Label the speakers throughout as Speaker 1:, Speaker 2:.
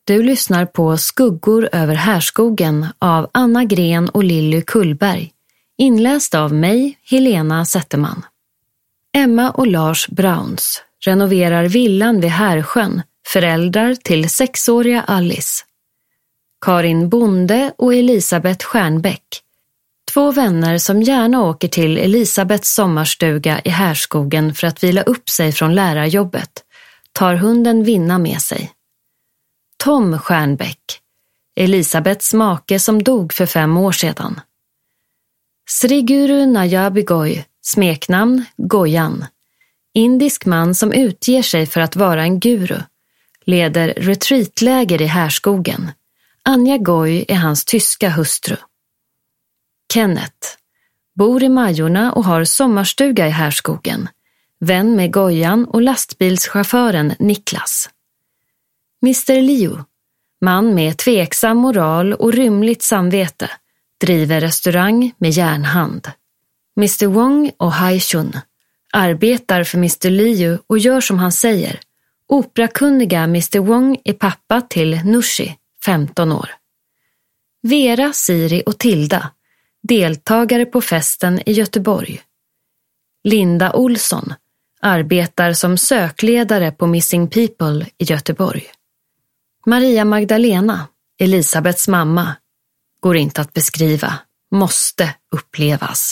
Speaker 1: Du lyssnar på Skuggor över Härskogen av Anna Gren och Lilly Kullberg, inläst av mig, Helena Zetterman. Emma och Lars Browns renoverar villan vid Härsjön, föräldrar till 6-åriga Alice. Karin Bonde och Elisabeth Stjernbäck, 2 vänner som gärna åker till Elisabeths sommarstuga i Härskogen för att vila upp sig från lärarjobbet, tar hunden Vinna med sig. Tom Stjernbäck, Elisabeths make som dog för 5 år sedan. Sriguru Najabigoy, smeknamn Goyan, indisk man som utger sig för att vara en guru, leder retreatläger i Härskogen. Anja Goy är hans tyska hustru. Kenneth bor i Majorna och har sommarstuga i Härskogen, vän med Goyan och lastbilschauffören Niklas. Mr. Liu, man med tveksam moral och rymligt samvete, driver restaurang med järnhand. Mr. Wong och Haishun arbetar för Mr. Liu och gör som han säger. Operakunniga Mr. Wong är pappa till Nushi, 15 år. Vera, Siri och Tilda, deltagare på festen i Göteborg. Linda Olsson arbetar som sökledare på Missing People i Göteborg. Maria Magdalena, Elisabeths mamma, går inte att beskriva, måste upplevas.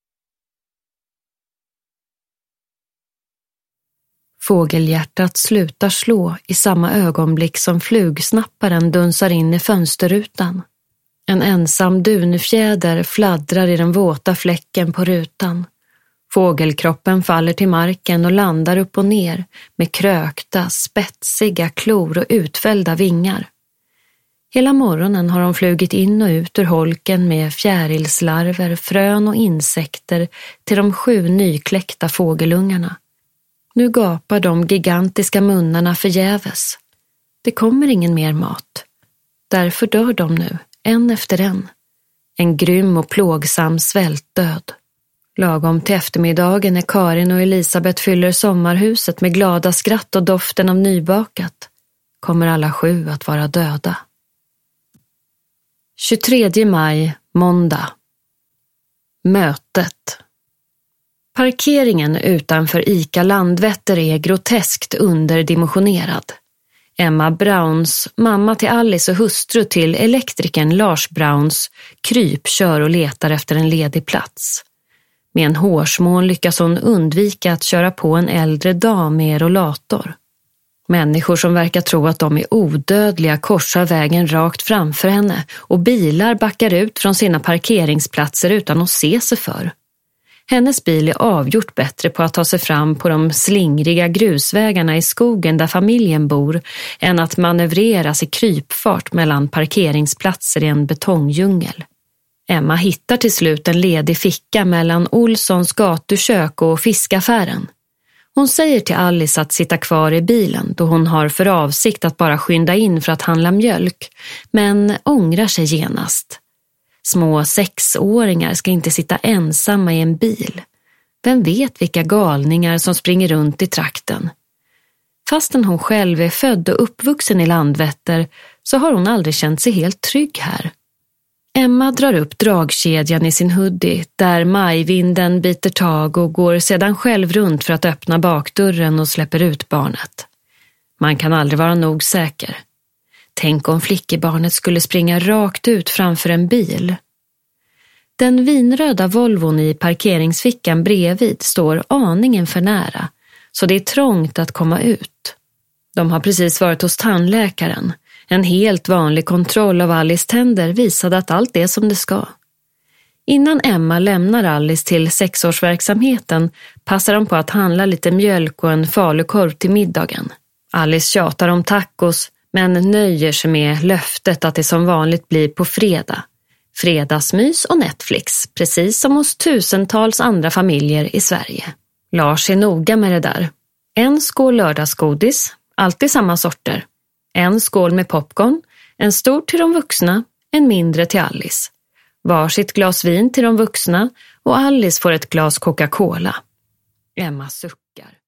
Speaker 1: Fågelhjärtat slutar slå i samma ögonblick som flugsnapparen dunsar in i fönsterrutan. En ensam dunfjäder fladdrar i den våta fläcken på rutan. Fågelkroppen faller till marken och landar upp och ner med krökta, spetsiga klor och utfällda vingar. Hela morgonen har de flugit in och ut ur holken med fjärilslarver, frön och insekter till de 7 nykläckta fågelungarna. Nu gapar de gigantiska munnarna förgäves. Det kommer ingen mer mat. Därför dör de nu, en efter en. En grym och plågsam svältdöd. Lagom till eftermiddagen när Karin och Elisabeth fyller sommarhuset med glada skratt och doften av nybakat, kommer alla 7 att vara döda. 23 maj, måndag. Mötet. Parkeringen utanför ICA Landvetter är groteskt underdimensionerad. Emma Browns, mamma till Alice och hustru till elektrikern Lars Browns, krypkör och letar efter en ledig plats. Med en hårsmån lyckas hon undvika att köra på en äldre dam med rollator. Människor som verkar tro att de är odödliga korsar vägen rakt framför henne och bilar backar ut från sina parkeringsplatser utan att se sig för. Hennes bil är avgjort bättre på att ta sig fram på de slingriga grusvägarna i skogen där familjen bor än att manövreras i krypfart mellan parkeringsplatser i en betongdjungel. Emma hittar till slut en ledig ficka mellan Olssons gatukök och fiskaffären. Hon säger till Alice att sitta kvar i bilen då hon har för avsikt att bara skynda in för att handla mjölk, men ångrar sig genast. Små 6-åringar ska inte sitta ensamma i en bil. Vem vet vilka galningar som springer runt i trakten. Fastän hon själv är född och uppvuxen i Landvetter så har hon aldrig känt sig helt trygg här. Emma drar upp dragkedjan i sin hoodie där majvinden biter tag och går sedan själv runt för att öppna bakdörren och släpper ut barnet. Man kan aldrig vara nog säker. Tänk om flickebarnet skulle springa rakt ut framför en bil. Den vinröda Volvon i parkeringsfickan bredvid står aningen för nära, så det är trångt att komma ut. De har precis varit hos tandläkaren. En helt vanlig kontroll av Alice tänder visade att allt är som det ska. Innan Emma lämnar Alice till 6-årsverksamheten passar de på att handla lite mjölk och en falukorv till middagen. Alice tjatar om tacos men nöjer sig med löftet att det som vanligt blir på fredag. Fredagsmys och Netflix, precis som hos tusentals andra familjer i Sverige. Lars är noga med det där. En skål lördagsgodis, alltid samma sorter. En skål med popcorn, en stor till de vuxna, en mindre till Alice. Varsitt glas vin till de vuxna och Alice får ett glas Coca-Cola. Emma suckar.